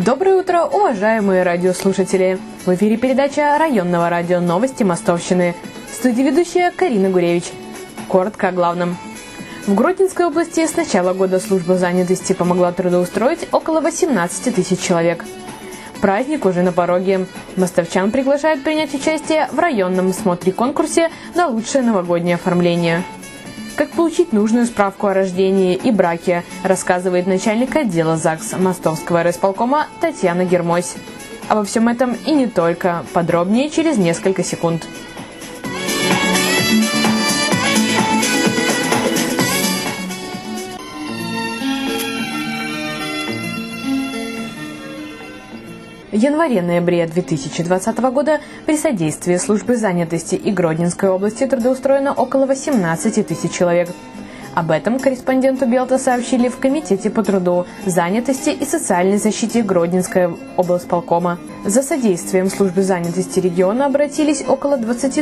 Доброе утро, уважаемые радиослушатели! В эфире передача районного радио «Новости Мостовщины». В студии ведущая Карина Гуревич. Коротко о главном. В Гродненской области с начала года служба занятости помогла трудоустроить около 18 тысяч человек. Праздник уже на пороге. Мостовчан приглашают принять участие в районном смотре-конкурсе на лучшее новогоднее оформление. Как получить нужную справку о рождении и браке, рассказывает начальник отдела ЗАГС Мостовского райисполкома Татьяна Гермось. Обо всем этом и не только. Подробнее через несколько секунд. В январе-ноябре 2020 года при содействии службы занятости и Гродненской области трудоустроено около 18 тысяч человек. Об этом корреспонденту Белта сообщили в Комитете по труду, занятости и социальной защите Гродненского облсполкома. За содействием службы занятости региона обратились около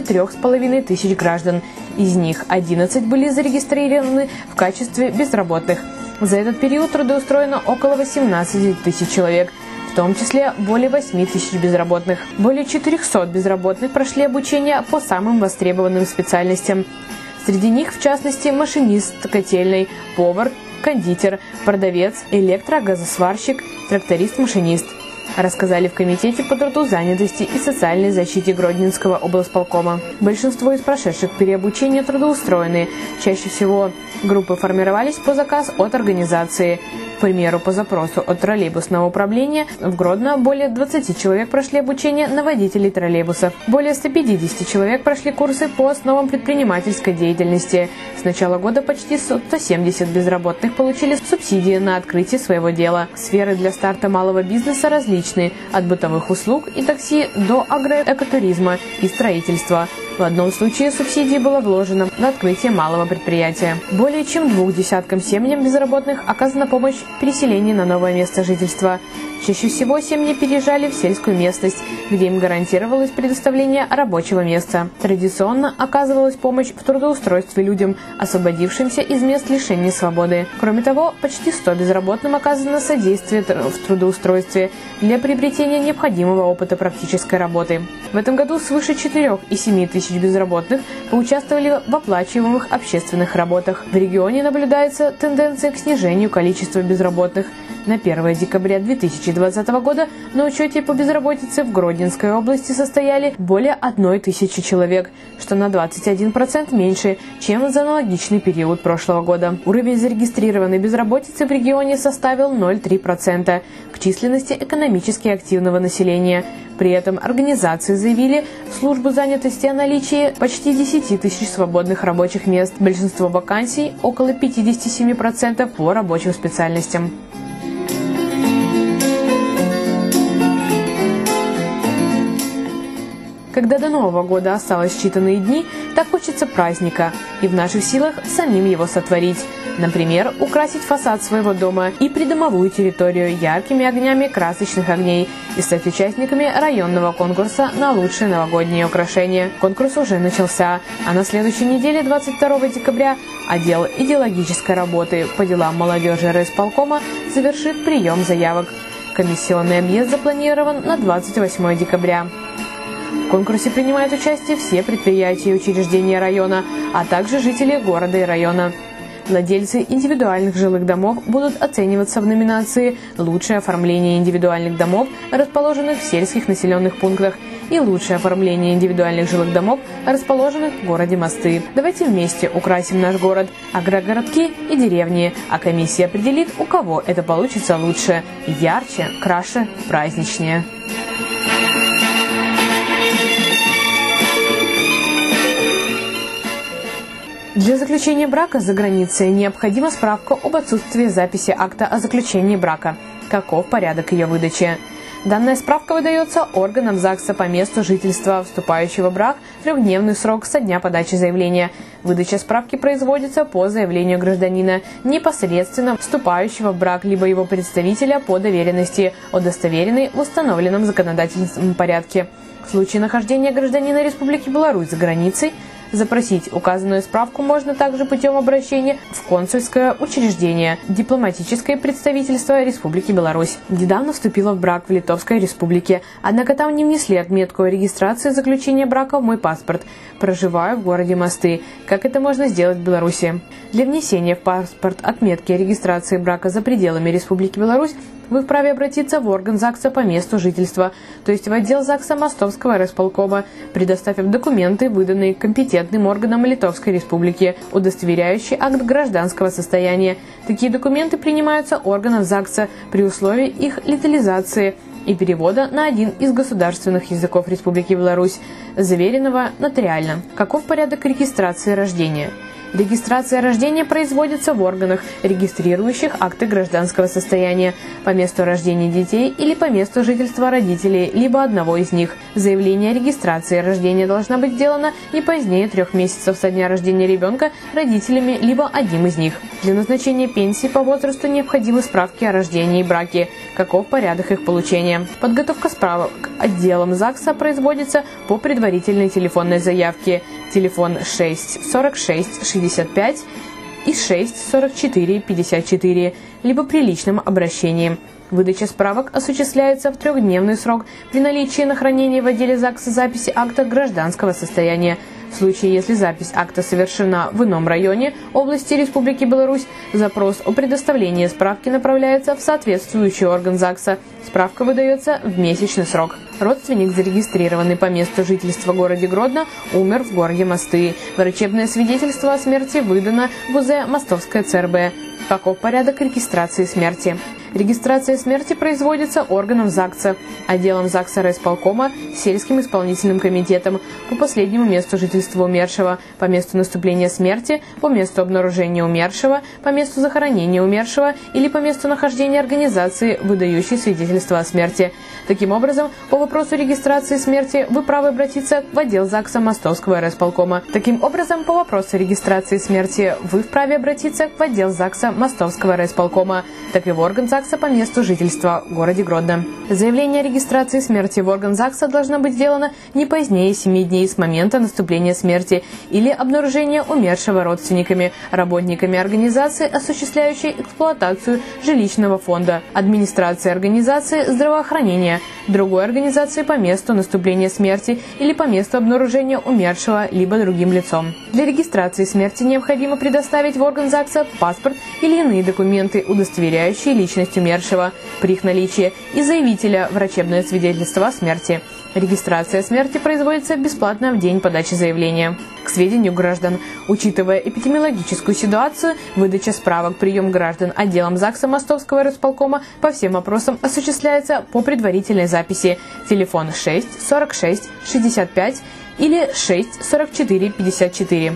23,5 тысяч граждан. Из них 11 были зарегистрированы в качестве безработных. За этот период трудоустроено около 18 тысяч человек, в том числе более 8 тысяч безработных. Более 400 безработных прошли обучение по самым востребованным специальностям. Среди них, в частности, машинист котельной, повар, кондитер, продавец, электрогазосварщик, тракторист-машинист, рассказали в Комитете по труду, занятости и социальной защите Гродненского облсполкома. Большинство из прошедших переобучение трудоустроены. Чаще всего группы формировались по заказу от организации. К примеру, по запросу от троллейбусного управления в Гродно более 20 человек прошли обучение на водителей троллейбусов. Более 150 человек прошли курсы по основам предпринимательской деятельности. С начала года почти 170 безработных получили субсидии на открытие своего дела. Сферы для старта малого бизнеса различны – от бытовых услуг и такси до агроэкотуризма и строительства. В одном случае субсидии было вложено на открытие малого предприятия. Более чем 2 десяткам семьям безработных оказана помощь в переселении на новое место жительства. Чаще всего семьи переезжали в сельскую местность, где им гарантировалось предоставление рабочего места. Традиционно оказывалась помощь в трудоустройстве людям, освободившимся из мест лишения свободы. Кроме того, почти 100 безработным оказано содействие в трудоустройстве для приобретения необходимого опыта практической работы. В этом году свыше 4,7 тысяч безработных поучаствовали в оплачиваемых общественных работах. В регионе наблюдается тенденция к снижению количества безработных. На 1 декабря 2020 года на учете по безработице в Гродненской области состояли более 1 тысячи человек, что на 21% меньше, чем за аналогичный период прошлого года. Уровень зарегистрированной безработицы в регионе составил 0,3% к численности экономически активного населения. При этом организации заявили в службу занятости о наличии почти 10 тысяч свободных рабочих мест. Большинство вакансий, около 57%, по рабочим специальностям. Когда до Нового года осталось считанные дни, так хочется праздника, и в наших силах самим его сотворить. Например, украсить фасад своего дома и придомовую территорию яркими огнями красочных огней и стать участниками районного конкурса на лучшие новогодние украшения. Конкурс уже начался, а на следующей неделе, 22 декабря, отдел идеологической работы по делам молодежи райисполкома завершит прием заявок. Комиссионный объезд запланирован на 28 декабря. В конкурсе принимают участие все предприятия и учреждения района, а также жители города и района. Владельцы индивидуальных жилых домов будут оцениваться в номинации «Лучшее оформление индивидуальных домов, расположенных в сельских населенных пунктах» и «Лучшее оформление индивидуальных жилых домов, расположенных в городе Мосты». Давайте вместе украсим наш город, агрогородки и деревни, а комиссия определит, у кого это получится лучше, ярче, краше, праздничнее. Для заключения брака за границей необходима справка об отсутствии записи акта о заключении брака. Каков порядок ее выдачи? Данная справка выдается органам ЗАГСа по месту жительства вступающего в брак в 3-дневный срок со дня подачи заявления. Выдача справки производится по заявлению гражданина, непосредственно вступающего в брак, либо его представителя по доверенности, удостоверенной в установленном законодательном порядке. В случае нахождения гражданина Республики Беларусь за границей Запросить указанную справку можно также путем обращения в консульское учреждение, дипломатическое представительство Республики Беларусь. Недавно вступила в брак в Литовской Республике, однако там не внесли отметку о регистрации заключения брака в «Мой паспорт». Проживаю в городе Мосты. Как это можно сделать в Беларуси? Для внесения в паспорт отметки о регистрации брака за пределами Республики Беларусь вы вправе обратиться в орган ЗАГСа по месту жительства, то есть в отдел ЗАГСа Мостовского райисполкома, предоставив документы, выданные компетентным органом Литовской Республики, удостоверяющие акт гражданского состояния. Такие документы принимаются органом ЗАГСа при условии их легализации и перевода на один из государственных языков Республики Беларусь, заверенного нотариально. Каков порядок регистрации рождения? Регистрация рождения производится в органах, регистрирующих акты гражданского состояния, по месту рождения детей или по месту жительства родителей, либо одного из них. Заявление о регистрации рождения должна быть сделано не позднее 3 месяцев со дня рождения ребенка родителями, либо одним из них. Для назначения пенсии по возрасту необходимы справки о рождении и браке. Каков порядок их получения? Подготовка справок отделом ЗАГСа производится по предварительной телефонной заявке. Телефон 6 46 65 и 6 44 54, либо при личном обращении. Выдача справок осуществляется в 3-дневный срок при наличии на хранении в отделе ЗАГСа записи акта гражданского состояния. В случае, если запись акта совершена в ином районе области Республики Беларусь, запрос о предоставлении справки направляется в соответствующий орган ЗАГСа. Справка выдается в месячный срок. Родственник, зарегистрированный по месту жительства в городе Гродно, умер в городе Мосты. Врачебное свидетельство о смерти выдано в УЗ Мостовское ЦРБ. Каков порядок регистрации смерти? Регистрация смерти производится органом ЗАГСа, отделом ЗАГСа райисполкома, сельским исполнительным комитетом по последнему месту жительства умершего, по месту наступления смерти, по месту обнаружения умершего, по месту захоронения умершего или по месту нахождения организации, выдающей свидетельство о смерти. Таким образом, по вопросу регистрации смерти вы правы обратиться в отдел ЗАГСа Мостовского райисполкома. Таким образом, по вопросу регистрации смерти вы вправе обратиться в отдел ЗАГСа Мостовского райисполкома, так и в орган ЗАГСа по месту жительства в городе Гродно. Заявление о регистрации смерти в орган ЗАГСа должно быть сделано не позднее 7 дней с момента наступления смерти или обнаружения умершего родственниками, работниками организации, осуществляющей эксплуатацию жилищного фонда, администрации организации здравоохранения, другой организации по месту наступления смерти или по месту обнаружения умершего, либо другим лицом. Для регистрации смерти необходимо предоставить в орган ЗАГСа паспорт или иные документы, удостоверяющие личность умершего, при их наличии, и заявителя врачебное свидетельство о смерти. Регистрация смерти производится бесплатно в день подачи заявления. К сведению граждан, учитывая эпидемиологическую ситуацию, выдача справок, прием граждан отделом ЗАГСа Мостовского райисполкома по всем вопросам осуществляется по предварительной записи. Телефон 6 46 65 или 6 44 54.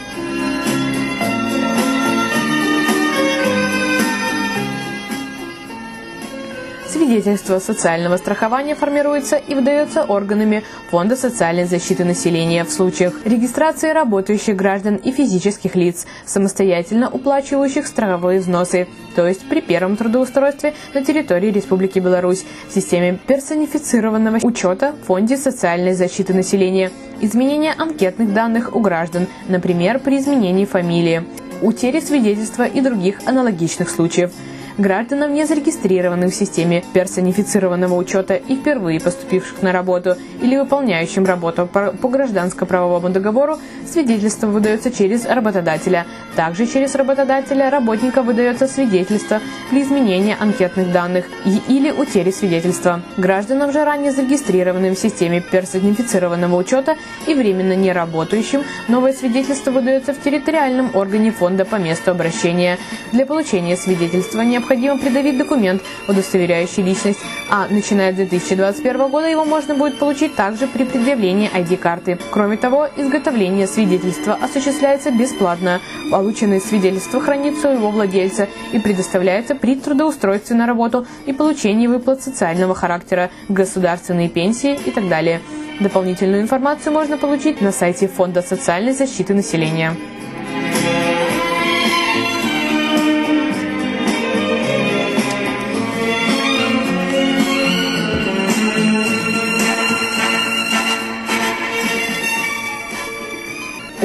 Свидетельство социального страхования формируется и выдается органами Фонда социальной защиты населения в случаях регистрации работающих граждан и физических лиц, самостоятельно уплачивающих страховые взносы, то есть при первом трудоустройстве на территории Республики Беларусь, в системе персонифицированного учета в Фонде социальной защиты населения, изменения анкетных данных у граждан, например, при изменении фамилии, утере свидетельства и других аналогичных случаев. Гражданам, не зарегистрированным в системе персонифицированного учета и впервые поступивших на работу или выполняющим работу по гражданско-правовому договору, свидетельство выдается через работодателя. Также через работодателя работника выдается свидетельство при изменении анкетных данных или утере свидетельства. Гражданам же, ранее зарегистрированным в системе персонифицированного учета и временно не работающим, новое свидетельство выдается в территориальном органе фонда по месту обращения. Для получения свидетельства необходимо предъявить документ, удостоверяющий личность, а начиная с 2021 года его можно будет получить также при предъявлении ID-карты. Кроме того, изготовление свидетельства осуществляется бесплатно. Полученное свидетельство хранится у его владельца и предоставляется при трудоустройстве на работу и получении выплат социального характера, государственные пенсии и так далее. Дополнительную информацию можно получить на сайте Фонда социальной защиты населения.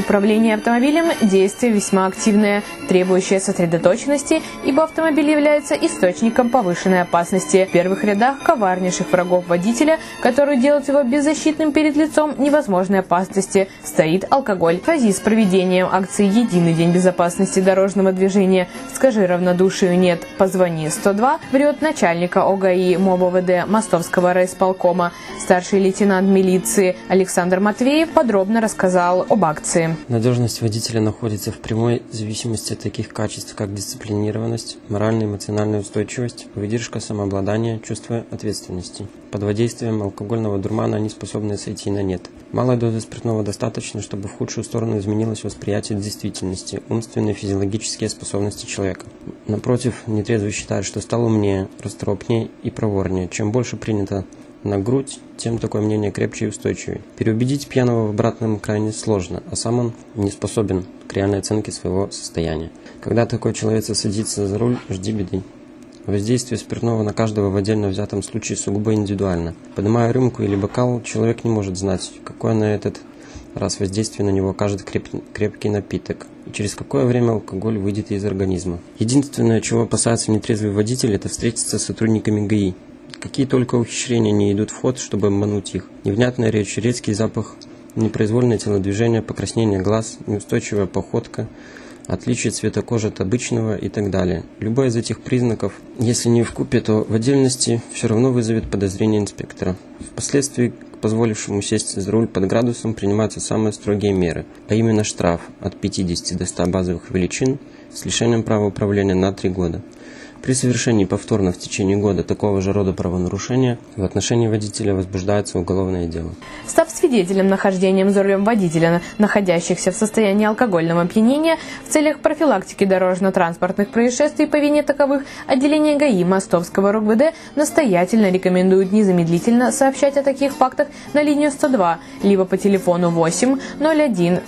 управления автомобилем – действие весьма активное, требующее сосредоточенности, ибо автомобиль является источником повышенной опасности. В первых рядах коварнейших врагов водителя, которые делают его беззащитным перед лицом невозможной опасности, стоит алкоголь. В связи с проведением акции «Единый день безопасности дорожного движения. Скажи равнодушию нет, позвони 102», врет начальника ОГАИ МОБ-ОВД Мостовского райисполкома. Старший лейтенант милиции Александр Матвеев подробно рассказал об акции. Надежность водителя находится в прямой зависимости от таких качеств, как дисциплинированность, моральная и эмоциональная устойчивость, выдержка, самообладание, чувство ответственности. Под воздействием алкогольного дурмана они способны сойти на нет. Малой дозы спиртного достаточно, чтобы в худшую сторону изменилось восприятие действительности, умственные и физиологические способности человека. Напротив, нетрезвый считает, что стал умнее, расторопнее и проворнее. Чем больше принято на грудь, тем такое мнение крепче и устойчивее. Переубедить пьяного в обратном крайне сложно, а сам он не способен к реальной оценке своего состояния. Когда такой человек садится за руль, жди беды. Воздействие спиртного на каждого в отдельно взятом случае сугубо индивидуально. Поднимая рюмку или бокал, человек не может знать, какое на этот раз воздействие на него окажет крепкий напиток, и через какое время алкоголь выйдет из организма. Единственное, чего опасается нетрезвый водитель, это встретиться с сотрудниками ГАИ. Какие только ухищрения не идут в ход, чтобы обмануть их. Невнятная речь, резкий запах, непроизвольное телодвижение, покраснение глаз, неустойчивая походка, отличие цвета кожи от обычного и так далее. Любой из этих признаков, если не вкупе, то в отдельности все равно вызовет подозрение инспектора. Впоследствии к позволившему сесть за руль под градусом принимаются самые строгие меры, а именно штраф от 50 до 100 базовых величин с лишением права управления на 3 года. При совершении повторно в течение года такого же рода правонарушения в отношении водителя возбуждается уголовное дело. Став свидетелем нахождением за рулем водителя, находящихся в состоянии алкогольного опьянения, в целях профилактики дорожно-транспортных происшествий по вине таковых, отделение ГАИ Мостовского РОГВД настоятельно рекомендует незамедлительно сообщать о таких фактах на линию 102, либо по телефону 8 01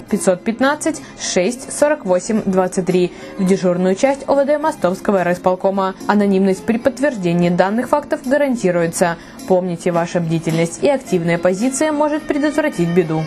515 6 48 23 в дежурную часть ОВД Мостовского райисполкома. Анонимность при подтверждении данных фактов гарантируется. Помните, ваша бдительность и активная позиция может предотвратить беду.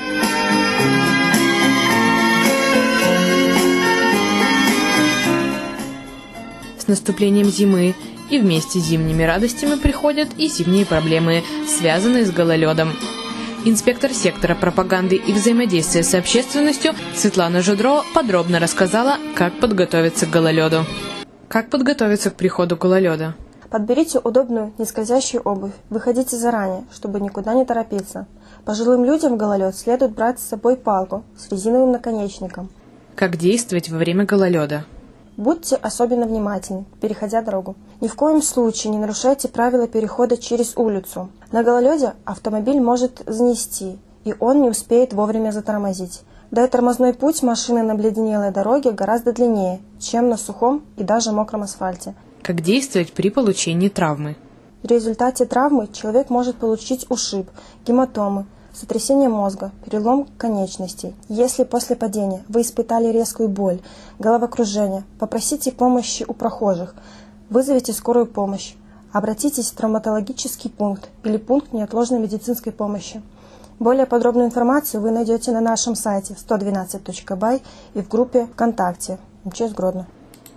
С наступлением зимы и вместе с зимними радостями приходят и зимние проблемы, связанные с гололедом. Инспектор сектора пропаганды и взаимодействия с общественностью Светлана Жудрова подробно рассказала, как подготовиться к гололеду. Как подготовиться к приходу гололеда? Подберите удобную, нескользящую обувь. Выходите заранее, чтобы никуда не торопиться. Пожилым людям в гололед следует брать с собой палку с резиновым наконечником. Как действовать во время гололеда? Будьте особенно внимательны, переходя дорогу. Ни в коем случае не нарушайте правила перехода через улицу. На гололеде автомобиль может занести, и он не успеет вовремя затормозить. Да и тормозной путь машины на обледенелой дороге гораздо длиннее, чем на сухом и даже мокром асфальте. Как действовать при получении травмы? В результате травмы человек может получить ушиб, гематомы, сотрясение мозга, перелом конечностей. Если после падения вы испытали резкую боль, головокружение, попросите помощи у прохожих, вызовите скорую помощь, обратитесь в травматологический пункт или пункт неотложной медицинской помощи. Более подробную информацию вы найдете на нашем сайте 112.by и в группе ВКонтакте МЧС Гродно.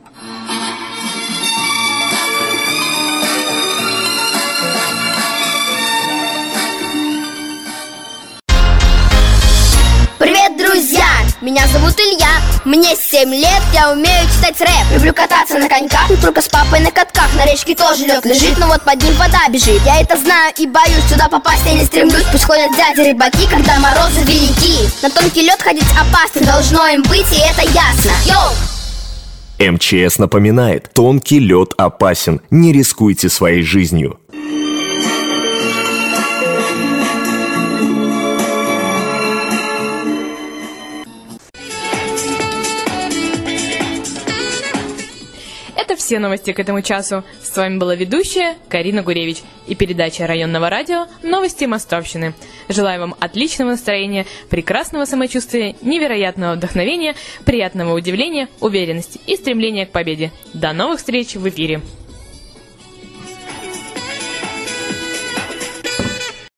Привет, друзья! Меня зовут Илья, мне 7 лет, я умею читать рэп. Люблю кататься на коньках, не только с папой на катках. На речке тоже лед лежит, но вот под ним вода бежит. Я это знаю и боюсь, сюда попасть я не стремлюсь. Пусть ходят дяди рыбаки, когда морозы велики. На тонкий лед ходить опасно, должно им быть, и это ясно. Йоу! МЧС напоминает, тонкий лед опасен, не рискуйте своей жизнью. Это все новости к этому часу. С вами была ведущая Карина Гуревич и передача районного радио «Новости Мостовщины». Желаю вам отличного настроения, прекрасного самочувствия, невероятного вдохновения, приятного удивления, уверенности и стремления к победе. До новых встреч в эфире!